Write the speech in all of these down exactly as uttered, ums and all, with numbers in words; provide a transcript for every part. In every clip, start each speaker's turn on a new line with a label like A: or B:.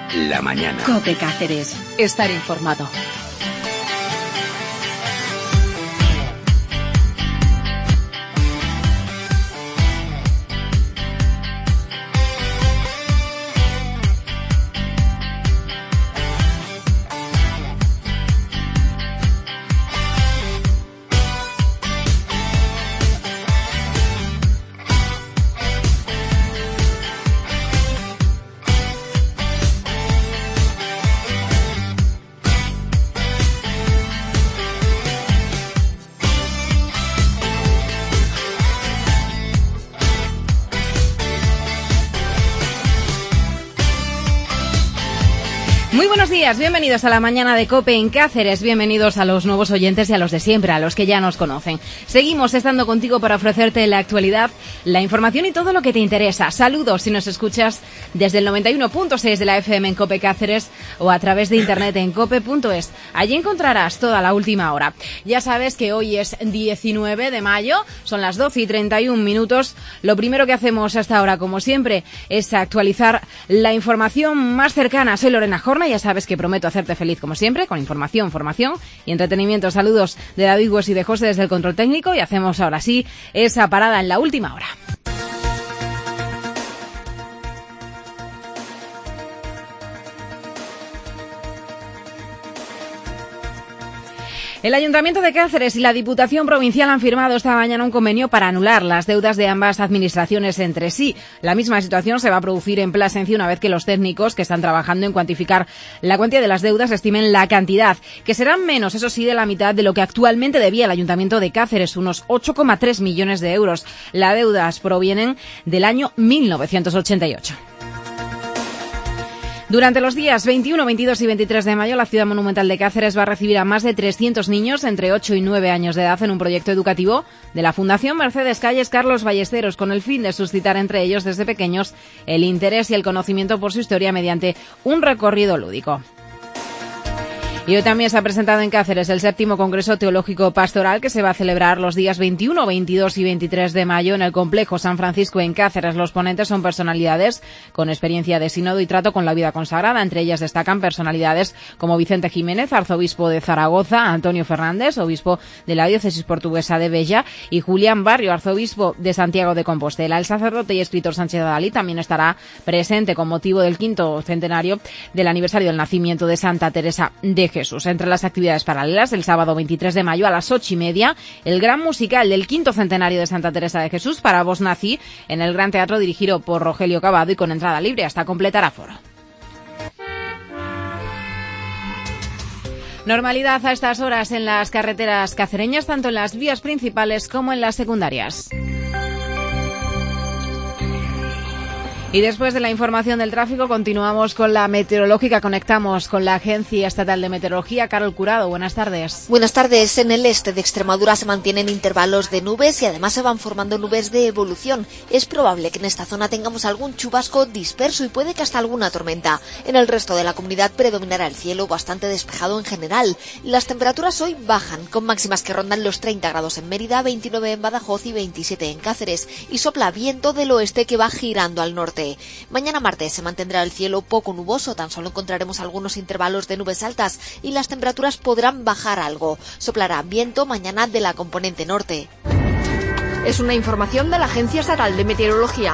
A: La mañana.
B: COPE Cáceres. Estar informado.
C: Bienvenidos a la mañana de COPE en Cáceres, bienvenidos a los nuevos oyentes y a los de siempre, a los que ya nos conocen. Seguimos estando contigo para ofrecerte la actualidad, la información y todo lo que te interesa. Saludos si nos escuchas desde el noventa y uno punto seis de la F M en COPE Cáceres o a través de internet en cope punto es. Allí encontrarás toda la última hora. Ya sabes que hoy es diecinueve de mayo, son las doce y treinta y un minutos. Lo primero que hacemos hasta ahora, como siempre, es actualizar la información más cercana. Soy Lorena Jorna, ya sabes que prometo hacerte feliz como siempre, con información, formación y entretenimiento. Saludos de David Hues y de José desde el control técnico y hacemos ahora sí esa parada en la última hora. El Ayuntamiento de Cáceres y la Diputación Provincial han firmado esta mañana un convenio para anular las deudas de ambas administraciones entre sí. La misma situación se va a producir en Plasencia una vez que los técnicos que están trabajando en cuantificar la cuantía de las deudas estimen la cantidad, que serán menos, eso sí, de la mitad de lo que actualmente debía el Ayuntamiento de Cáceres, unos ocho coma tres millones de euros. Las deudas provienen del año mil novecientos ochenta y ocho. Durante los días veintiuno, veintidós y veintitrés de mayo, la Ciudad Monumental de Cáceres va a recibir a más de trescientos niños entre ocho y nueve años de edad en un proyecto educativo de la Fundación Mercedes Calles Carlos Ballesteros, con el fin de suscitar entre ellos desde pequeños el interés y el conocimiento por su historia mediante un recorrido lúdico. Y hoy también se ha presentado en Cáceres el séptimo Congreso Teológico Pastoral, que se va a celebrar los días veintiuno, veintidós y veintitrés de mayo en el Complejo San Francisco en Cáceres. Los ponentes son personalidades con experiencia de sínodo y trato con la vida consagrada. Entre ellas destacan personalidades como Vicente Jiménez, arzobispo de Zaragoza, Antonio Fernández, obispo de la diócesis portuguesa de Bella, y Julián Barrio, arzobispo de Santiago de Compostela. El sacerdote y escritor Sánchez Adalí también estará presente con motivo del quinto centenario del aniversario del nacimiento de Santa Teresa de Jesús. Jesús. Entre las actividades paralelas, el sábado veintitrés de mayo a las ocho y media, el gran musical del quinto centenario de Santa Teresa de Jesús para voz nazi en el Gran Teatro, dirigido por Rogelio Cavado y con entrada libre hasta completar aforo. Normalidad a estas horas en las carreteras cacereñas, tanto en las vías principales como en las secundarias. Y después de la información del tráfico continuamos con la meteorológica, conectamos con la Agencia Estatal de Meteorología. Carol Curado, buenas tardes.
D: Buenas tardes. En el este de Extremadura se mantienen intervalos de nubes y además se van formando nubes de evolución. Es probable que en esta zona tengamos algún chubasco disperso y puede que hasta alguna tormenta. En el resto de la comunidad predominará el cielo bastante despejado en general. Las temperaturas hoy bajan, con máximas que rondan los treinta grados en Mérida, veintinueve en Badajoz y veintisiete en Cáceres, y sopla viento del oeste que va girando al norte. Mañana martes se mantendrá el cielo poco nuboso, tan solo encontraremos algunos intervalos de nubes altas y las temperaturas podrán bajar algo. Soplará viento mañana de la componente norte.
E: Es una información de la Agencia Estatal de Meteorología.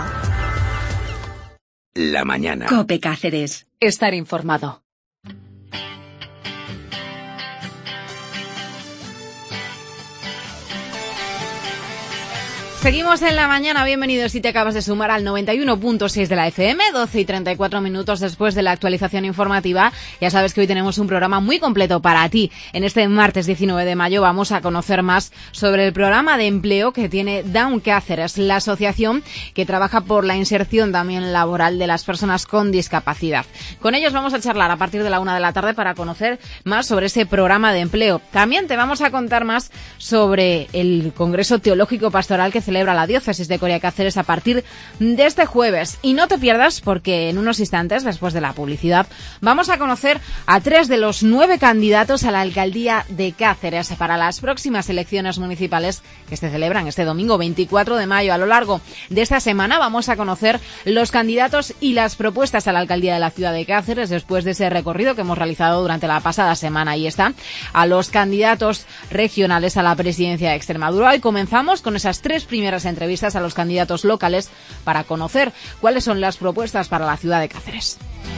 A: La mañana.
B: COPE Cáceres. Estar informado.
C: Seguimos en la mañana, bienvenidos si te acabas de sumar al noventa y uno punto seis de la F M, doce y treinta y cuatro minutos después de la actualización informativa. Ya sabes que hoy tenemos un programa muy completo para ti. En este martes diecinueve de mayo vamos a conocer más sobre el programa de empleo que tiene Down Cáceres, la asociación que trabaja por la inserción también laboral de las personas con discapacidad. Con ellos vamos a charlar a partir de la una de la tarde para conocer más sobre ese programa de empleo. También te vamos a contar más sobre el Congreso Teológico Pastoral que celebra celebra la diócesis de Coria Cáceres a partir de este jueves. Y no te pierdas porque en unos instantes, después de la publicidad, vamos a conocer a tres de los nueve candidatos a la alcaldía de Cáceres para las próximas elecciones municipales que se celebran este domingo veinticuatro de mayo. A lo largo de esta semana vamos a conocer los candidatos y las propuestas a la alcaldía de la ciudad de Cáceres después de ese recorrido que hemos realizado durante la pasada semana. Ahí está, a los candidatos regionales a la presidencia de Extremadura. Y comenzamos con esas tres primeras entrevistas a los candidatos locales para conocer cuáles son las propuestas para la ciudad de Cáceres.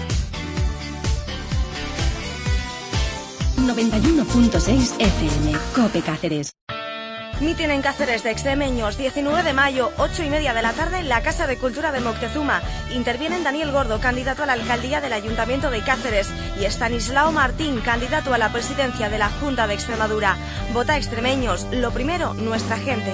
A: noventa y uno punto seis F M, COPE Cáceres.
F: Mitin en Cáceres de extremeños, diecinueve de mayo, ocho y media de la tarde en la Casa de Cultura de Moctezuma. Intervienen Daniel Gordo, candidato a la alcaldía del Ayuntamiento de Cáceres, y Estanislao Martín, candidato a la presidencia de la Junta de Extremadura. Vota extremeños, lo primero, nuestra gente.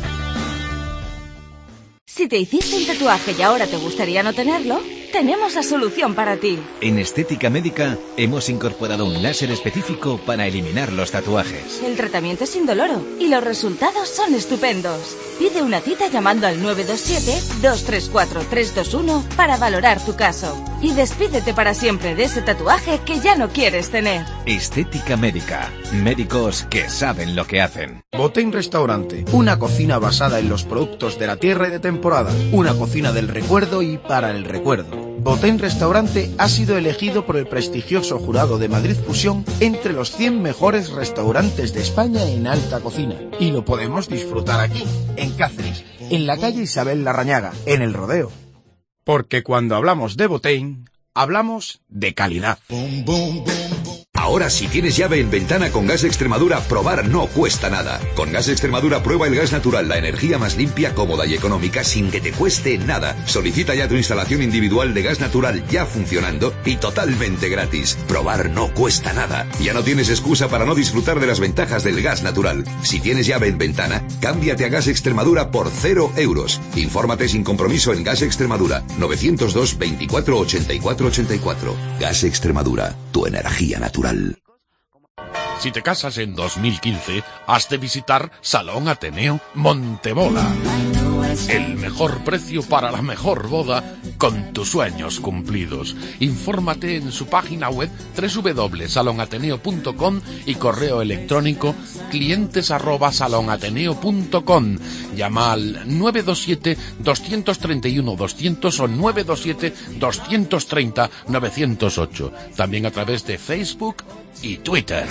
G: Si te hiciste un tatuaje y ahora te gustaría no tenerlo, tenemos la solución para ti.
H: En Estética Médica hemos incorporado un láser específico para eliminar los tatuajes.
G: El tratamiento es indoloro y los resultados son estupendos. Pide una cita llamando al nueve dos siete, dos tres cuatro, tres dos uno para valorar tu caso. Y despídete para siempre de ese tatuaje que ya no quieres tener.
H: Estética Médica. Médicos que saben lo que hacen.
I: Botein Restaurante. Una cocina basada en los productos de la tierra y de temporada. Una cocina del recuerdo y para el recuerdo. Botein Restaurante ha sido elegido por el prestigioso jurado de Madrid Fusión entre los cien mejores restaurantes de España en alta cocina. Y lo podemos disfrutar aquí, en Cáceres, en la calle Isabel Larrañaga, en El Rodeo. Porque cuando hablamos de Botein, hablamos de calidad. Boom, boom, boom.
J: Ahora, si tienes llave en ventana con Gas Extremadura, probar no cuesta nada. Con Gas Extremadura prueba el gas natural, la energía más limpia, cómoda y económica sin que te cueste nada. Solicita ya tu instalación individual de gas natural ya funcionando y totalmente gratis. Probar no cuesta nada. Ya no tienes excusa para no disfrutar de las ventajas del gas natural. Si tienes llave en ventana, cámbiate a Gas Extremadura por cero euros. Infórmate sin compromiso en Gas Extremadura, novecientos dos, veinticuatro, ochenta y cuatro, ochenta y cuatro. Gas Extremadura, tu energía natural.
K: Si te casas en dos mil quince, has de visitar Salón Ateneo Montebola. El mejor precio para la mejor boda con tus sueños cumplidos. Infórmate en su página web doble u doble u doble u punto salón ateneo punto com y correo electrónico clientes arroba salón ateneo punto com. Llama al nueve dos siete, dos tres uno, doscientos o nueve dos siete, dos tres cero, nueve cero ocho. También a través de Facebook y Twitter.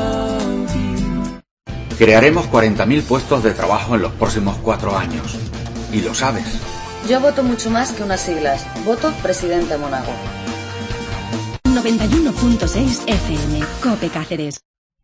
L: Crearemos cuarenta mil puestos de trabajo en los próximos cuatro años. Y lo sabes.
M: Yo voto mucho más que unas siglas. Voto Presidente Monago.
A: noventa y uno punto seis F M, COPE Cáceres.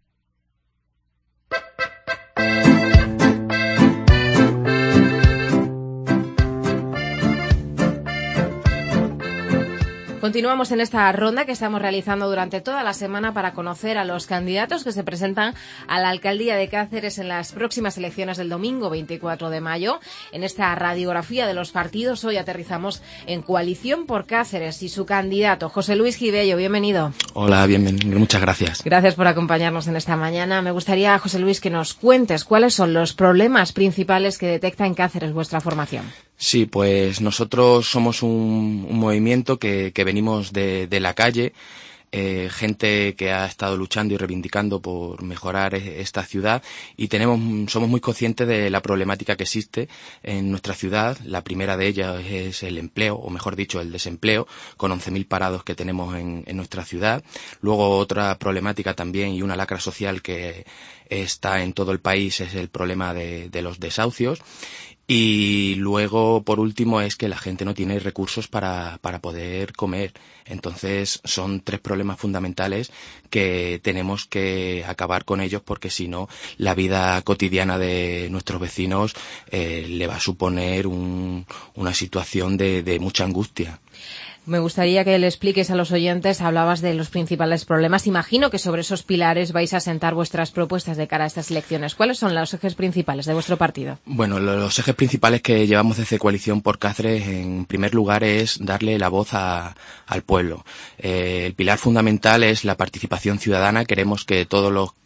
C: Continuamos en esta ronda que estamos realizando durante toda la semana para conocer a los candidatos que se presentan a la alcaldía de Cáceres en las próximas elecciones del domingo veinticuatro de mayo. En esta radiografía de los partidos, hoy aterrizamos en Coalición por Cáceres y su candidato, José Luis Gibello. Bienvenido.
N: Hola, bienvenido. Muchas gracias.
C: Gracias por acompañarnos en esta mañana. Me gustaría, José Luis, que nos cuentes cuáles son los problemas principales que detecta en Cáceres vuestra formación.
N: Sí, pues nosotros somos un, un movimiento que, que venimos de, de la calle, eh, gente que ha estado luchando y reivindicando por mejorar esta ciudad y tenemos, somos muy conscientes de la problemática que existe en nuestra ciudad. La primera de ellas es el empleo, o mejor dicho, el desempleo, con once mil parados que tenemos en, en nuestra ciudad. Luego otra problemática también y una lacra social que está en todo el país es el problema de, de los desahucios. Y luego, por último, es que la gente no tiene recursos para, para poder comer. Entonces, son tres problemas fundamentales que tenemos que acabar con ellos porque si no, la vida cotidiana de nuestros vecinos eh, le va a suponer un, una situación de, de mucha angustia.
C: Me gustaría que le expliques a los oyentes, hablabas de los principales problemas. Imagino que sobre esos pilares vais a sentar vuestras propuestas de cara a estas elecciones. ¿Cuáles son los ejes principales de vuestro partido?
N: Bueno, los ejes principales que llevamos desde Coalición por Cáceres, en primer lugar, es darle la voz a, al pueblo. Eh, el pilar fundamental es la participación ciudadana. Queremos que todos los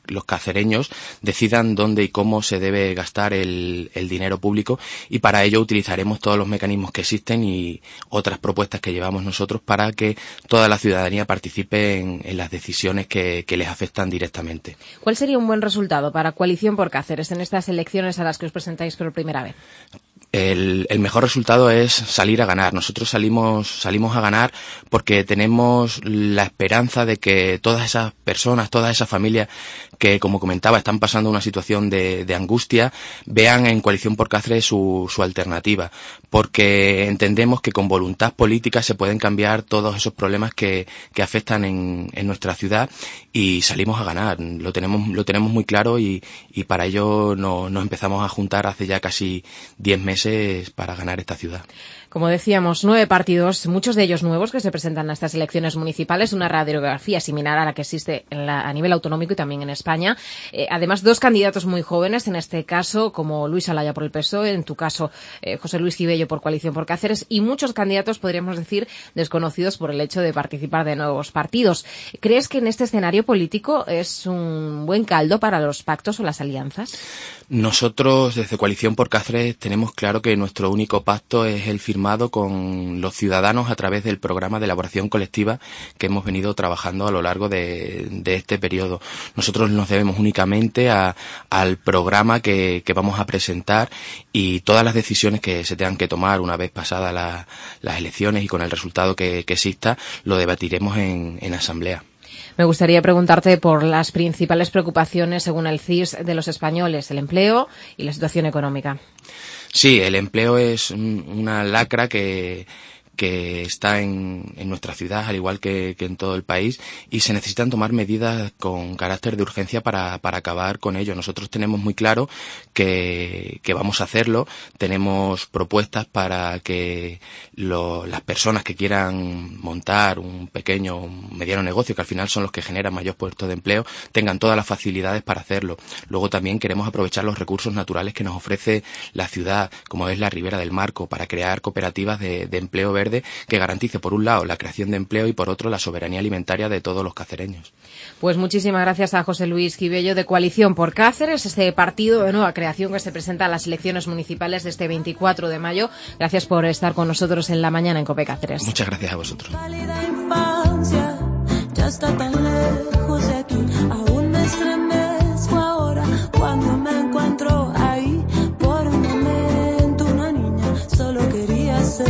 N: los cacereños decidan dónde y cómo se debe gastar el, el dinero público, y para ello utilizaremos todos los mecanismos que existen y otras propuestas que llevamos nosotros para que toda la ciudadanía participe en, en las decisiones que, que les afectan directamente.
C: ¿Cuál sería un buen resultado para Coalición por Cáceres en estas elecciones a las que os presentáis por primera vez?
N: El, el mejor resultado es salir a ganar. Nosotros salimos, salimos a ganar porque tenemos la esperanza de que todas esas personas, todas esas familias que, como comentaba, están pasando una situación de, de angustia, vean en Coalición por Cáceres su, su alternativa, porque entendemos que con voluntad política se pueden cambiar todos esos problemas que, que afectan en, en nuestra ciudad, y salimos a ganar. Lo tenemos, lo tenemos muy claro, y, y para ello no, nos empezamos a juntar hace ya casi diez meses para ganar esta ciudad.
C: Como decíamos, nueve partidos, muchos de ellos nuevos, que se presentan a estas elecciones municipales, una radiografía similar a la que existe en la, a nivel autonómico y también en España. Eh, además, dos candidatos muy jóvenes, en este caso, como Luis Alaya por el P S O E, en tu caso, eh, José Luis Gibello por Coalición por Cáceres, y muchos candidatos, podríamos decir, desconocidos por el hecho de participar de nuevos partidos. ¿Crees que en este escenario político es un buen caldo para los pactos o las alianzas?
N: Nosotros, desde Coalición por Cáceres, tenemos claro que nuestro único pacto es el firmado con los ciudadanos a través del programa de elaboración colectiva que hemos venido trabajando a lo largo de, de este periodo. Nosotros nos debemos únicamente a, al programa que, que vamos a presentar, y todas las decisiones que se tengan que tomar una vez pasadas la, las elecciones y con el resultado que, que exista, lo debatiremos en, en asamblea.
C: Me gustaría preguntarte por las principales preocupaciones, según el C I S, de los españoles: el empleo y la situación económica.
N: Sí, el empleo es una lacra que, que está en, en nuestra ciudad, al igual que, que en todo el país, y se necesitan tomar medidas con carácter de urgencia para, para acabar con ello. Nosotros tenemos muy claro que, que vamos a hacerlo. Tenemos propuestas para que lo, las personas que quieran montar un pequeño, un mediano negocio, que al final son los que generan mayor puestos de empleo, tengan todas las facilidades para hacerlo. Luego también queremos aprovechar los recursos naturales que nos ofrece la ciudad, como es la Ribera del Marco, para crear cooperativas de, de empleo verde que garantice, por un lado, la creación de empleo y, por otro, la soberanía alimentaria de todos los cacereños.
C: Pues muchísimas gracias a José Luis Gibello, de Coalición por Cáceres, este partido de nueva creación que se presenta a las elecciones municipales de este veinticuatro de mayo. Gracias por estar con nosotros en la mañana en COPE Cáceres.
N: Muchas gracias a vosotros.
O: Ya está tan lejos de aquí, aún me estremezco ahora cuando me encuentro ahí. Por un momento una niña solo quería ser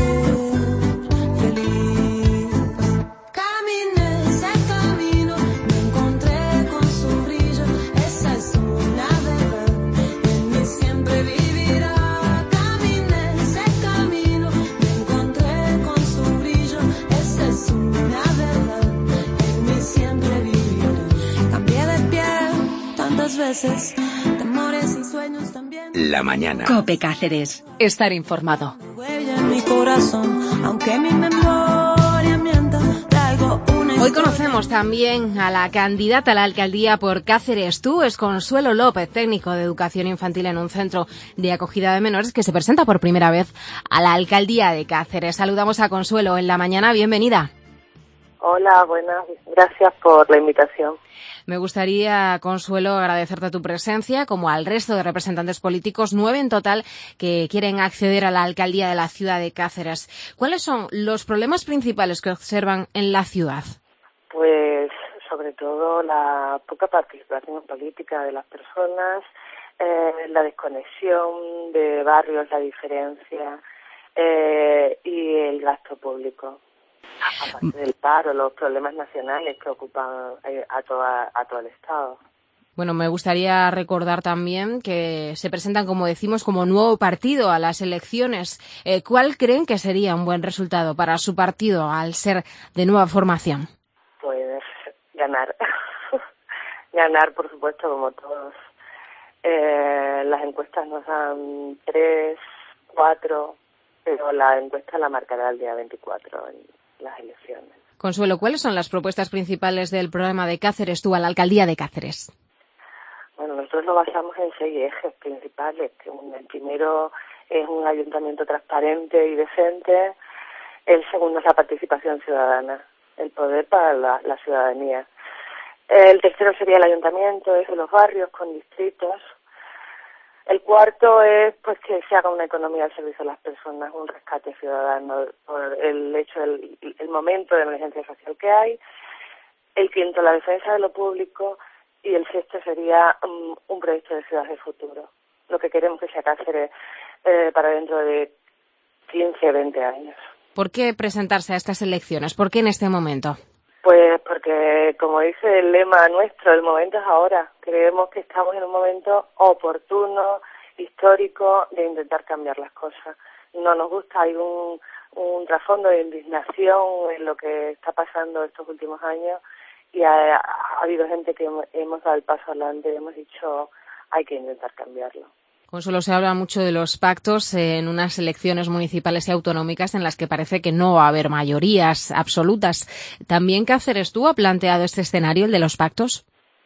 O: feliz. Caminé ese camino, me encontré con su brillo, esa es una verdad, en mí siempre vivirá. Caminé ese camino, me encontré con su brillo, esa es una verdad, en mí siempre vivirá. Cambié de piel tantas veces, temores y sueños también.
J: La mañana.
B: COPE Cáceres. Estar informado.
O: Huella en mi corazón, aunque mi memoria mienta, traigo una.
C: Hoy conocemos también a la candidata a la alcaldía por Cáceres. Tú es Consuelo López, técnico de educación infantil en un centro de acogida de menores, que se presenta por primera vez a la alcaldía de Cáceres. Saludamos a Consuelo en la mañana. Bienvenida.
P: Hola, buenas. Gracias por la invitación.
C: Me gustaría, Consuelo, agradecerte tu presencia, como al resto de representantes políticos, nueve en total, que quieren acceder a la alcaldía de la ciudad de Cáceres. ¿Cuáles son los problemas principales que observan en la ciudad?
P: Pues, sobre todo, la poca participación política de las personas, eh, la desconexión de barrios, la diferencia eh, y el gasto público. Aparte del paro, los problemas nacionales que ocupan a, toda, a todo el Estado.
C: Bueno, me gustaría recordar también que se presentan, como decimos, como nuevo partido a las elecciones. Eh, ¿Cuál creen que sería un buen resultado para su partido al ser de nueva formación?
P: Pues ganar. Ganar, por supuesto, como todos. Eh, las encuestas nos dan tres, cuatro, pero la encuesta la marcará el día veinticuatro en las elecciones.
C: Consuelo, ¿cuáles son las propuestas principales del programa de Cáceres tú a la alcaldía de Cáceres?
P: Bueno, nosotros lo basamos en seis ejes principales. El primero es un ayuntamiento transparente y decente. El segundo es la participación ciudadana, el poder para la, la ciudadanía. El tercero sería el ayuntamiento, es de los barrios con distritos. El cuarto es pues que se haga una economía al servicio de las personas, un rescate ciudadano por el hecho del el momento de emergencia social que hay. El quinto, la defensa de lo público. Y el sexto sería um, un proyecto de ciudad de futuro. Lo que queremos que sea Cáceres eh, para dentro de quince, veinte años.
C: ¿Por qué presentarse a estas elecciones? ¿Por qué en este momento?
P: Pues porque, como dice el lema nuestro, el momento es ahora. Creemos que estamos en un momento oportuno, histórico, de intentar cambiar las cosas. No nos gusta, hay un, un trasfondo de indignación en lo que está pasando estos últimos años y ha, ha habido gente que hemos, hemos dado el paso adelante y hemos dicho hay que intentar cambiarlo.
C: Consuelo, se habla mucho de los pactos en unas elecciones municipales y autonómicas en las que parece que no va a haber mayorías absolutas. ¿También Cáceres tú ha planteado este escenario, el de los pactos?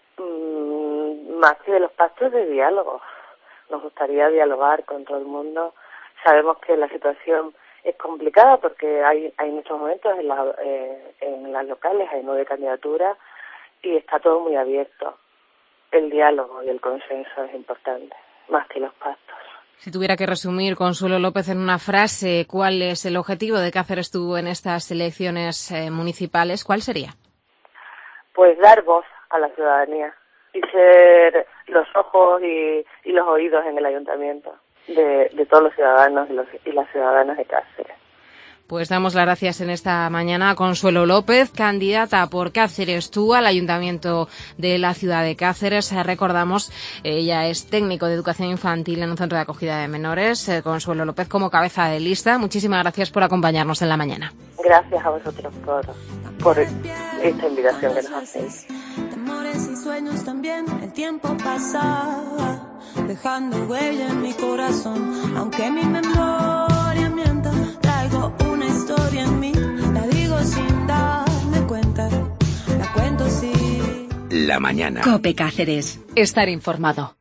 P: Mm, más que de los pactos, de diálogo. Nos gustaría dialogar con todo el mundo. Sabemos que la situación es complicada porque hay hay muchos momentos en, la, eh, en las locales, hay nueve candidaturas y está todo muy abierto. El diálogo y el consenso es importante, más que los pactos.
C: Si tuviera que resumir, Consuelo López, en una frase, ¿cuál es el objetivo de Cáceres tú en estas elecciones eh, municipales? ¿Cuál sería?
P: Pues dar voz a la ciudadanía y ser los ojos y, y los oídos en el ayuntamiento de, de todos los ciudadanos y, los, y las ciudadanas de Cáceres.
C: Pues damos las gracias en esta mañana a Consuelo López, candidata por Cáceres tú al Ayuntamiento de la ciudad de Cáceres. Recordamos, ella es técnico de educación infantil en un centro de acogida de menores. Consuelo López como cabeza de lista. Muchísimas gracias por acompañarnos en la mañana.
P: Gracias a vosotros por, por esta invitación que nos hacéis.
O: Temores y sueños también, el tiempo pasaba, dejando huella en mi corazón. Aunque mi memoria mienta, traigo una historia en mí, la digo sin darme cuenta, la cuento sí.
H: La mañana.
B: COPE Cáceres. Estar informado.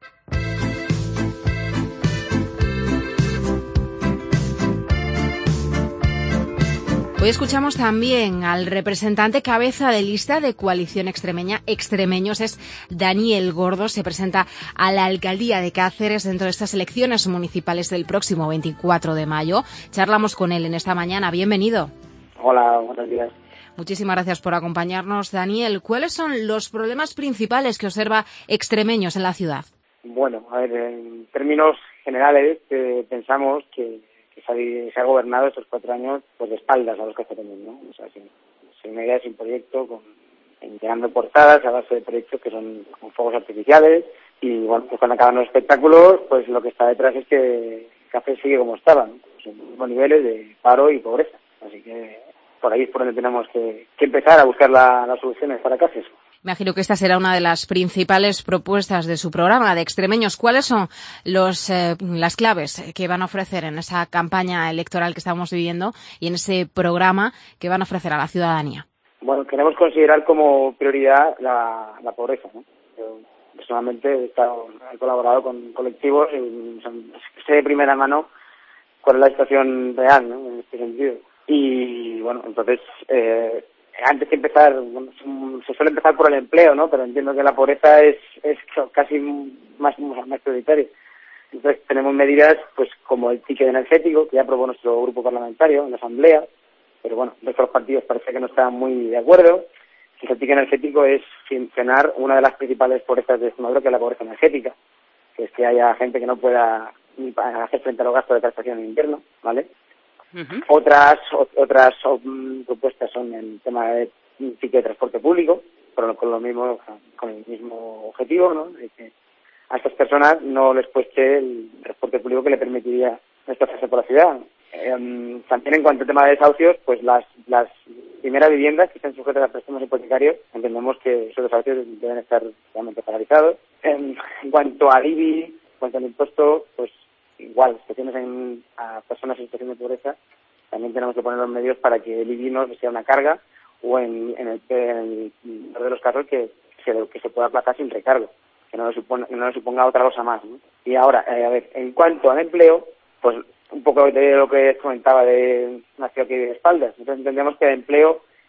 C: Hoy escuchamos también al representante cabeza de lista de Coalición Extremeña, Extremeños, es Daniel Gordo. Se presenta a la alcaldía de Cáceres dentro de estas elecciones municipales del próximo veinticuatro de mayo. Charlamos con él en esta mañana. Bienvenido.
Q: Hola, buenos días.
C: Muchísimas gracias por acompañarnos, Daniel. ¿Cuáles son los problemas principales que observa Extremeños en la ciudad?
Q: Bueno, a ver, en términos generales eh, pensamos que que se ha, se ha gobernado estos cuatro años pues de espaldas a los cacereños, ¿no? O sea, sin, sin una idea, sin proyecto, con, llenando portadas a base de proyectos que son con fuegos artificiales y, bueno, pues cuando acaban los espectáculos, pues lo que está detrás es que Cáceres sigue como estaba, ¿no? Pues en los mismos niveles de paro y pobreza. Así que por ahí es por donde tenemos que, que empezar a buscar la, las soluciones para Cáceres.
C: Me imagino que esta será una de las principales propuestas de su programa de Extremeños. ¿Cuáles son los, eh, las claves que van a ofrecer en esa campaña electoral que estamos viviendo y en ese programa que van a ofrecer a la ciudadanía?
Q: Bueno, queremos considerar como prioridad la, la pobreza, ¿no? Yo personalmente he, estado, he colaborado con colectivos y sé de primera mano cuál es la situación real, ¿no? En este sentido. Y bueno, entonces... Eh, Antes que empezar, bueno, se suele empezar por el empleo, ¿no? Pero entiendo que la pobreza es, es casi más, más prioritaria. Entonces tenemos medidas pues como el ticket energético, que ya aprobó nuestro grupo parlamentario en la Asamblea, pero bueno, de los partidos parece que no están muy de acuerdo. El ticket energético es frenar una de las principales pobrezas de Extremadura, que es la pobreza energética, que es que haya gente que no pueda ni hacer frente a los gastos de calefacción en invierno, ¿vale? Uh-huh. Otras otras um, propuestas son el tema de ticket de transporte público, pero con lo mismo, con el mismo objetivo, ¿no? De que a estas personas no les cueste el transporte público que le permitiría desplazarse por la ciudad. Eh, también en cuanto al tema de desahucios, pues las las primeras viviendas que están sujetas a préstamos hipotecarios, entendemos que esos desahucios deben estar realmente paralizados. En, en cuanto al I B I, en cuanto al impuesto, pues igual, situaciones en, a personas en situación de pobreza, también tenemos que poner los medios para que el I B I no sea una carga o en, en el peor de los casos que se, que se pueda aplazar sin recargo, que no le suponga, no le suponga otra cosa más, ¿no? Y ahora, eh, a ver, en cuanto al empleo, pues un poco de lo que comentaba de una ciudad que vive de espaldas. Entonces entendemos que el empleo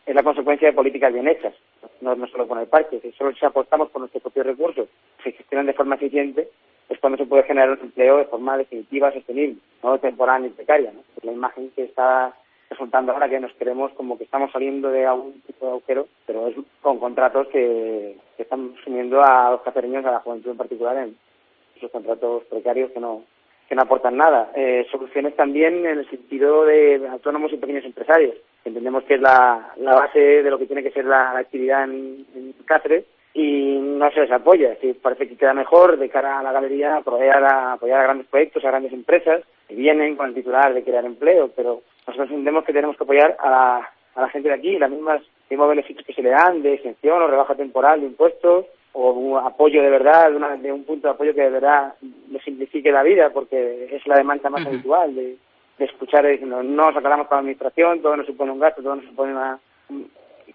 Q: es la consecuencia de políticas bien hechas, no, no solo poner parches. Si solo si apostamos por nuestros propios recursos, se gestionan de forma eficiente, es cuando se puede generar un empleo de forma definitiva, sostenible, no temporal ni precaria, ¿no? Es la imagen que está resultando ahora, que nos queremos como que estamos saliendo de algún tipo de agujero, pero es con contratos que, que están sumiendo a los cacereños, a la juventud en particular, en esos contratos precarios que no que no aportan nada. Eh, soluciones también en el sentido de autónomos y pequeños empresarios, que entendemos que es la, la base de lo que tiene que ser la, la actividad en, en Cáceres, y no se les apoya. Es decir, parece que queda mejor de cara a la galería apoyar a, apoyar a grandes proyectos, a grandes empresas que vienen con el titular de crear empleo, pero nosotros entendemos que tenemos que apoyar a la, a la gente de aquí, las mismas, mismos beneficios que se le dan de exención o rebaja temporal de impuestos, o un apoyo de verdad, de, una, de un punto de apoyo que de verdad le simplifique la vida, porque es la demanda más uh-huh. habitual de, de escuchar diciendo no nos aclaramos con la administración, todo nos supone un gasto, todo nos supone una, un,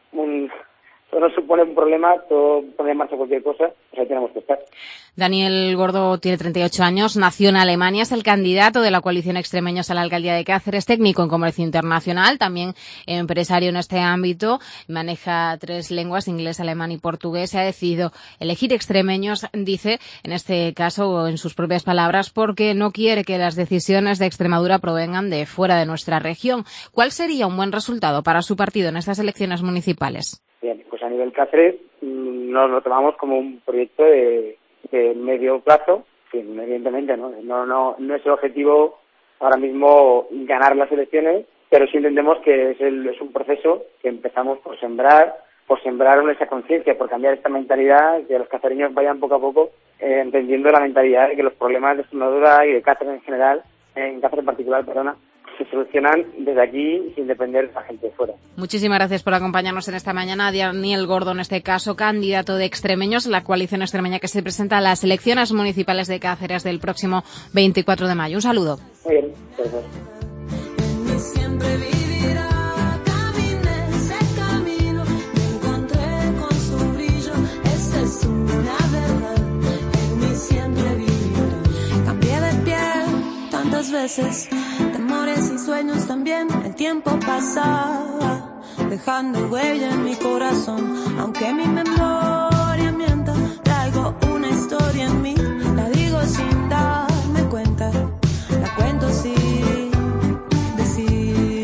Q: un todo nos supone un problema, todo pone en marcha cualquier cosa, pues ahí tenemos que estar.
C: Daniel Gordo tiene treinta y ocho años, nació en Alemania, es el candidato de la coalición Extremeños a la alcaldía de Cáceres, técnico en comercio internacional, también empresario en este ámbito, maneja tres lenguas, inglés, alemán y portugués. Se ha decidido elegir Extremeños, dice, en este caso, o en sus propias palabras, porque no quiere que las decisiones de Extremadura provengan de fuera de nuestra región. ¿Cuál sería un buen resultado para su partido en estas elecciones municipales?
Q: Bien, pues a nivel Cáceres nos lo tomamos como un proyecto de, de medio plazo, que evidentemente no, no, no, no es el objetivo ahora mismo ganar las elecciones, pero sí entendemos que es, el, es un proceso que empezamos por sembrar, por sembrar esa conciencia, por cambiar esta mentalidad, que los cacereños vayan poco a poco eh, entendiendo la mentalidad de que los problemas de Extremadura y de Cáceres en general, en Cáceres en particular, perdona, se solucionan desde aquí sin depender de la gente de fuera.
C: Muchísimas gracias por acompañarnos en esta mañana. Daniel Gordo, en este caso, candidato de Extremeños, la coalición extremeña que se presenta a las elecciones municipales de Cáceres del próximo veinticuatro de mayo. Un saludo.
Q: Muy bien, gracias.
O: Veces, temores y sueños también, el tiempo pasaba, dejando huella en mi corazón, aunque mi memoria mienta, traigo una historia en mí, la digo sin darme cuenta, la cuento sin decir.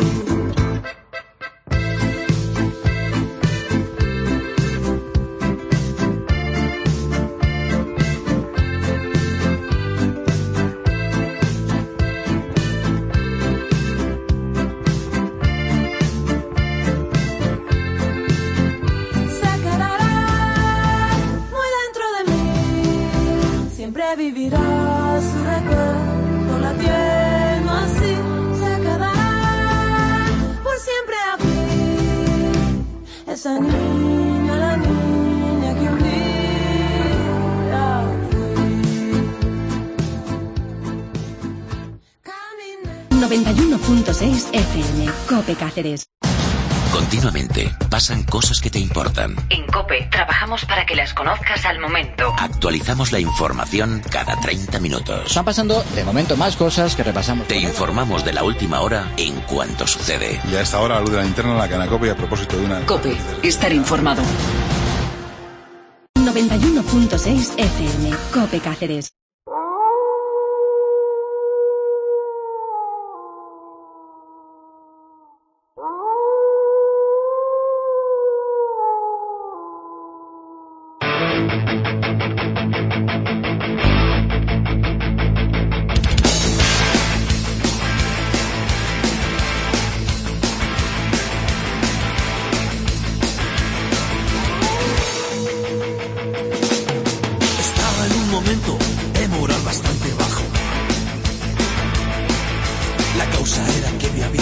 O: Vivirá su recuerdo latiendo así, se quedará por siempre aquí. Esa niña, la niña que un día fui.
A: noventa y uno punto seis F M, COPE Cáceres.
R: Continuamente pasan cosas que te importan.
B: En COPE trabajamos para que las conozcas al momento.
R: Actualizamos la información cada treinta minutos.
S: Están pasando de momento más cosas que repasamos.
R: Te informamos de la última hora en cuanto sucede.
T: Y a esta hora, la luz de la linterna, la cana COPE, y a propósito de una...
B: COPE, estar informado.
A: noventa y uno punto seis F M, COPE Cáceres.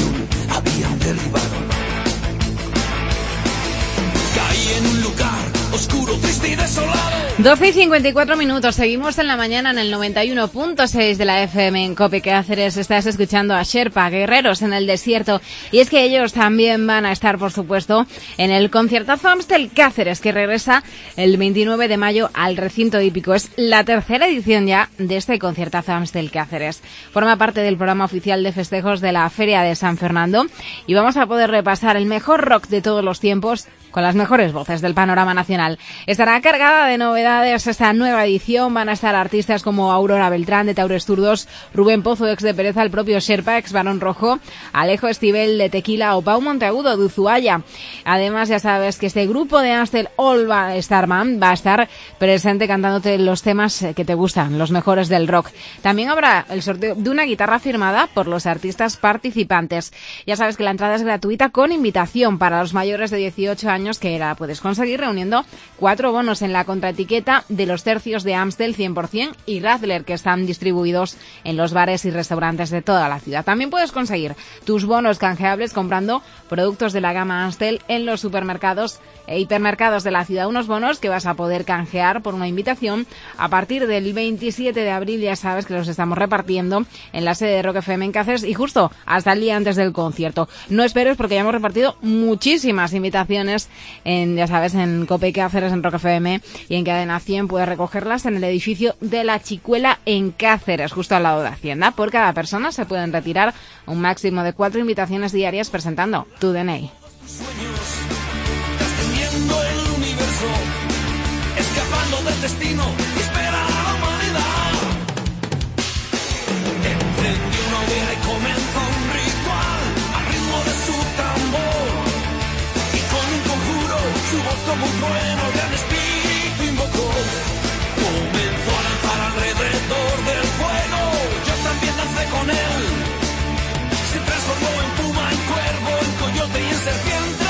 U: Caí en un lugar
O: oscuro, triste y desolado.
C: doce y cincuenta y cuatro minutos, seguimos en la mañana en el noventa y uno punto seis de la F M en Cope Cáceres. Estás escuchando a Sherpa, guerreros en el desierto, y es que ellos también van a estar, por supuesto, en el conciertazo Amstel Cáceres, que regresa el veintinueve de mayo al recinto hípico. Es la tercera edición ya de este conciertazo Amstel Cáceres. Forma parte del programa oficial de festejos de la Feria de San Fernando, y vamos a poder repasar el mejor rock de todos los tiempos con las mejores voces del panorama nacional. Estará cargada de novedades esta nueva edición. Van a estar artistas como Aurora Beltrán de Taures Zurdos, Rubén Pozo, ex de Pereza, el propio Sherpa, ex Barón Rojo, Alejo Estivell de Tequila o Pau Monteagudo de Ushuaia. Además, ya sabes que este grupo de Amstel All Starman va a estar presente cantándote los temas que te gustan, los mejores del rock. También habrá el sorteo de una guitarra firmada por los artistas participantes. Ya sabes que la entrada es gratuita con invitación para los mayores de dieciocho años, que la puedes conseguir reuniendo cuatro bonos en la contraetiqueta de los tercios de Amstel cien por ciento y Razzler, que están distribuidos en los bares y restaurantes de toda la ciudad. También puedes conseguir tus bonos canjeables comprando productos de la gama Amstel en los supermercados e hipermercados de la ciudad. Unos bonos que vas a poder canjear por una invitación a partir del veintisiete de abril. Ya sabes que los estamos repartiendo en la sede de Rock F M en Cáceres y justo hasta el día antes del concierto. No esperes, porque ya hemos repartido muchísimas invitaciones en, ya sabes, en Cope Cáceres, en Rock F M y en Cadena cien. Puedes recogerlas en el edificio de La Chicuela en Cáceres, justo al lado de Hacienda. Por cada persona se pueden retirar un máximo de cuatro invitaciones diarias presentando tu D N I.
O: Trascendiendo el universo, escapando del destino, espera a la humanidad. Encendió una hoguera y comenzó un ritual al ritmo de su tambor. Y con un conjuro, su voz como un trueno, el gran espíritu invocó. Comenzó a lanzar alrededor del fuego, yo también lancé con él. Se transformó en puma, en cuervo, en coyote y en serpiente.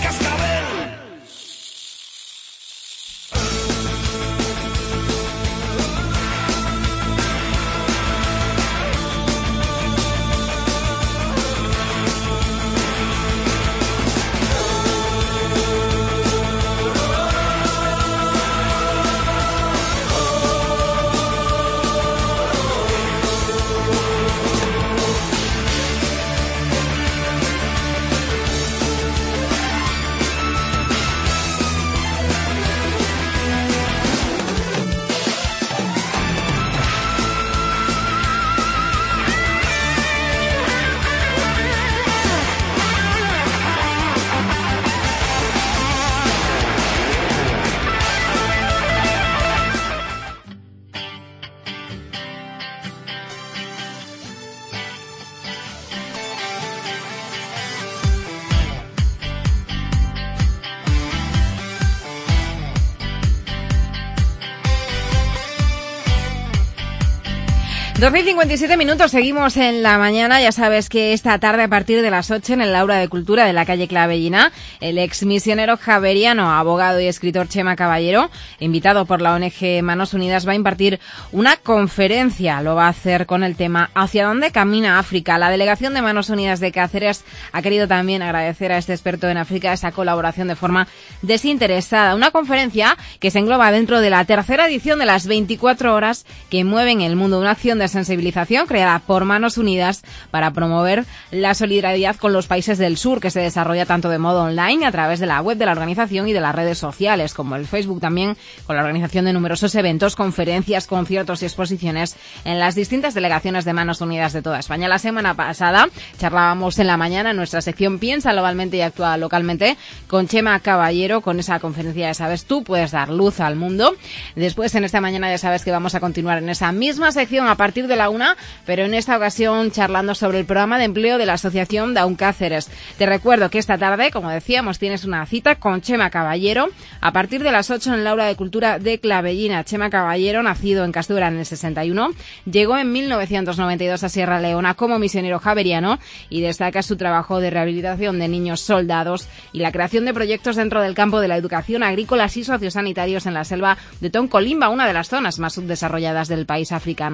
C: doce y cincuenta y siete minutos, seguimos en la mañana. Ya sabes que esta tarde a partir de las ocho en el Aula de Cultura de la calle Clavellina, el ex misionero javeriano, abogado y escritor Chema Caballero, invitado por la O N G Manos Unidas, va a impartir una conferencia. Lo va a hacer con el tema ¿Hacia dónde camina África? La delegación de Manos Unidas de Cáceres ha querido también agradecer a este experto en África esa colaboración de forma desinteresada. Una conferencia que se engloba dentro de la tercera edición de las veinticuatro horas que mueven el mundo, una acción de sensibilización creada por Manos Unidas para promover la solidaridad con los países del sur, que se desarrolla tanto de modo online a través de la web de la organización y de las redes sociales, como el Facebook también, con la organización de numerosos eventos, conferencias, conciertos y exposiciones en las distintas delegaciones de Manos Unidas de toda España. La semana pasada charlábamos en la mañana en nuestra sección Piensa globalmente y actúa localmente con Chema Caballero, con esa conferencia, ya sabes, tú puedes dar luz al mundo. Después, en esta mañana, ya sabes que vamos a continuar en esa misma sección a partir de la una, pero en esta ocasión charlando sobre el programa de empleo de la Asociación Daun Cáceres. Te recuerdo que esta tarde, como decíamos, tienes una cita con Chema Caballero a partir de las ocho en el Aula de Cultura de Clavellina. Chema Caballero, nacido en Castura en el sesenta y uno, llegó en mil novecientos noventa y dos a Sierra Leona como misionero javeriano y destaca su trabajo de rehabilitación de niños soldados y la creación de proyectos dentro del campo de la educación, agrícolas y sociosanitarios en la selva de Toncolimba, una de las zonas más subdesarrolladas del país africano. Desde el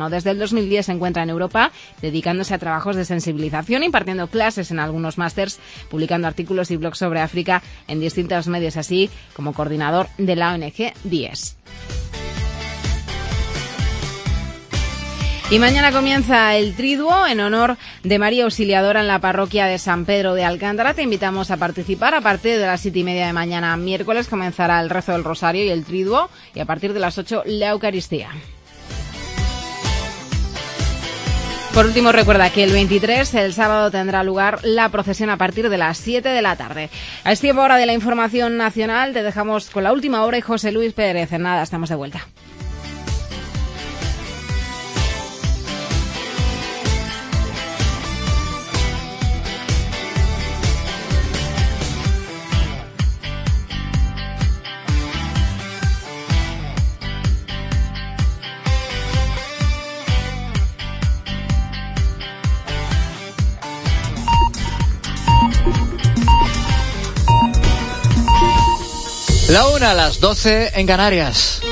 C: dos mil diez se encuentra en Europa dedicándose a trabajos de sensibilización, impartiendo clases en algunos másters, publicando artículos y blogs sobre África en distintos medios, así como coordinador de la O N G diez. Y mañana comienza el Triduo en honor de María Auxiliadora en la parroquia de San Pedro de Alcántara. Te invitamos a participar. A partir de las siete y media de mañana miércoles comenzará el rezo del Rosario y el Triduo, y a partir de las ocho la Eucaristía. Por último, recuerda que el veintitrés, el sábado, tendrá lugar la procesión a partir de las siete de la tarde. Es tiempo ahora de la información nacional. Te dejamos con la última hora y José Luis Pérez. En nada, estamos de vuelta.
S: La una a las doce en Canarias.